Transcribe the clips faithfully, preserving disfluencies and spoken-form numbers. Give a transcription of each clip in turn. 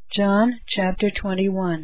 John chapter twenty-one.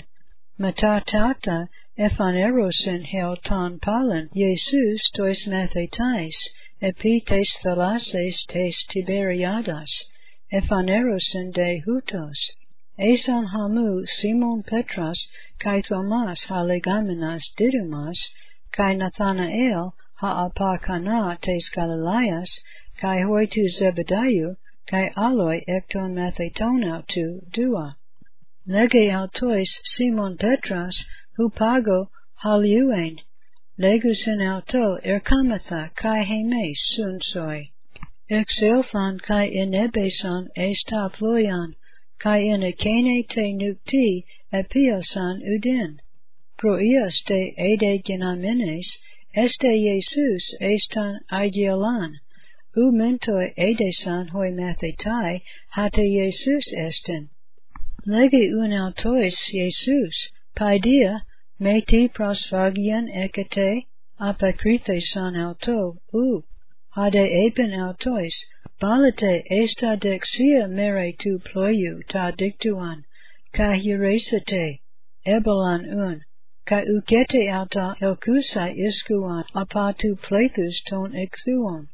Matatata ephanerosin hel ton palin Jesus tois mathetais, epi tes thalases tes Tiberiadas, ephanerosin de hutos, esan hamu Simon Petras, kai Thomas halegamenas Didymas, kai Nathanael ha-apakana tes Galileas, kai hoitu Zebediah, kai aloi ekton matheton autu dua. Lege autois Simon Petras, hupago haliuen, legusin auto erkamatha kai hemes sunsoi, exelthan kai enebesan esta ployan, kai enekene te nukti epiosan udin, proias de ede genamenes, este Jesus estan idealan, u mentoi edesan hoi mathetai, hate Jesus estin. Lege un autois Jesus, paidia, meti prosphagian ekete, apakrithesan auto, u, hade epen autois, balate esta dexia mere tu ploiu ta dictuan, ka hieresate, ebalan un, ka ukete auta elkusa iskuan apatu plethus ton ekthuon.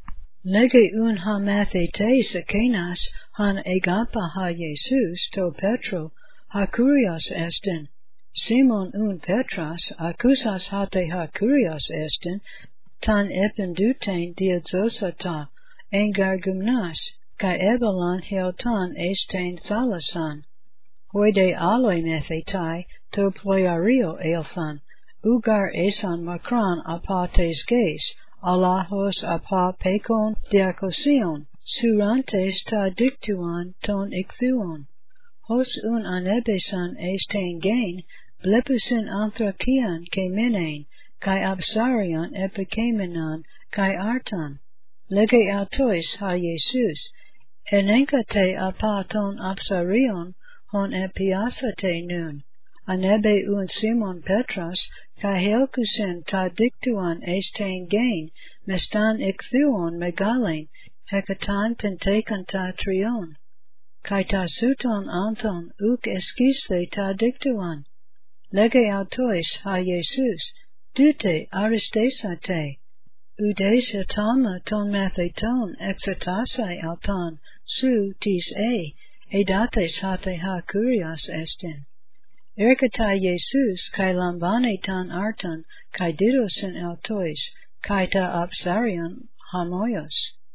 Lege un ha mathetes akenas han egapa ha Jesus to Petro ha kurios estin. Simon un Petras akusas hate ha kurios estin, tan ependuten diadzosata engargumnas, ka ebalan heltan estain thalasan. Hoide aloi methetai to ploiario elthan, ugar esan makran apates ges, alahos apa pekon diakosion, surantes ta dictuan ton ikthuon. Hos un anebesan estain gain, blepusin anthrakian kemenein, kai absarion epikemenan, kai artan. Lege autois ha Jesus, enenkate apa ton absarion, hon epiasate nun. Anebe un Simon Petras, kai helkusen ta dictuan estain gain, mestan ikthuon megalein, hekatan pentekan ta trion. Kai ta suton anton uk eskisle ta dictuan. Lege autois ha Jesus, dute aristesate, udes etama ton matheton exetasai altan, su tis e, edates hate ha kurios estin. Ergata Jesus kai lambane tan artan, kai didosin autois, kai ta apsarion hamoios.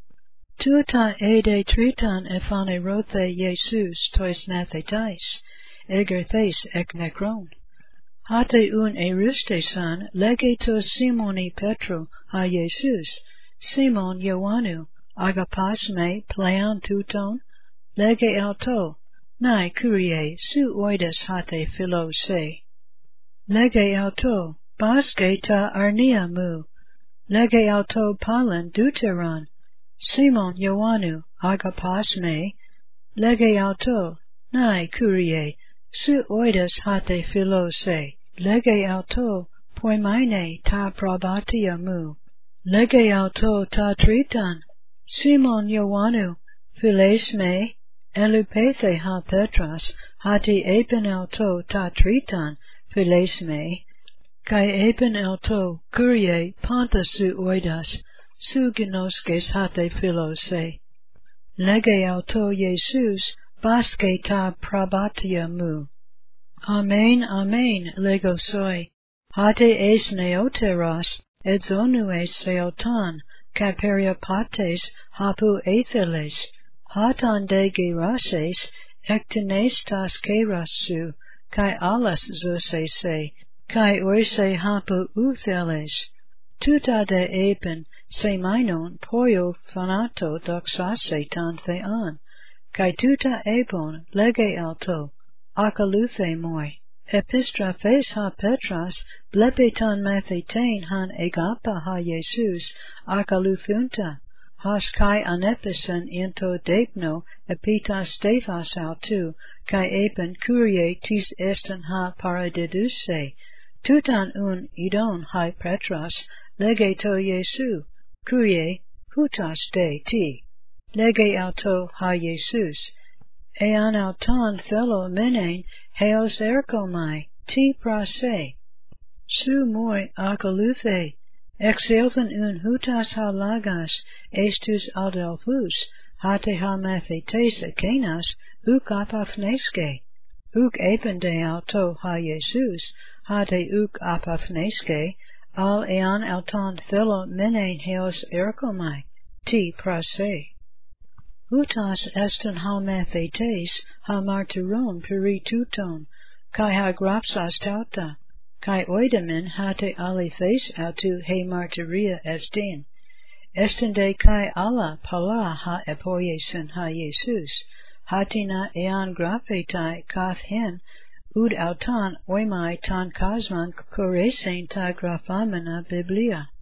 Tuta ede tritan ephane rothe Jesus tois mathetais, egerthes ek necron. Hate un eristesan lege to Simoni Petro ha Jesus, Simon Ioannu, agapas me plean tuton, lege auto, nai kurie su oides hate philo se. Lege auto, baske ta arnia mu, lege auto palin deuteron, Simon Ioannu, agapas me, lege auto, nai kurie, su oides hate philo se, lege auto, poimaine ta probatia mu, lege auto ta tritan, Simon Ioannu, philes me, elupethe ha Petras, hati epen auto ta tritan, philes me, kai epen auto, kurie panta su oidas, su ginoskes hate philose. Lege auto Jesus, baske ta probatia mu. Amen, amen, lego soi. Hate es neoteros, et zonu es seotan, kai periopates hapu etheles, hatan de gerases, ectines tas kerasu, kai alas zose se, kai oise hapu utheles. Tuta de epen, se mainon poio thanato doxase tan thean, kai tuta epon lege alto, akaluthe moi. Epistraphes ha Petras, blepetan mathetain han egapa ha Jesus, akaluthunta, has kai anepisan into depno epitas stethas autu, kai epen kurie tis estan ha paradeduse, tutan un idon hai Petras, lege to Jesu, kurie, hutas de ti. Lege auto ha Jesus, ean auton thelo menen heos erkomai, ti prase. Su moi akaluthe, exelten un hutas halagas, estus adelphus, hate ha mathetes kenas, uk apathneske, uk epende auto ha Jesus, hate uk apathneske, al ean auton thelo menen heos erkomai, ti prase. Hutas eston ha mathetes, ha martyron perituton, kai ha grapsas tauta, kai oidamen hate alithes autu he martyria estin, estende kai alla pala ha epoiesen ha Jesus, hatina ean graphetai kath hen, ud autan oimai tan kosman koresen ta graphamena biblia.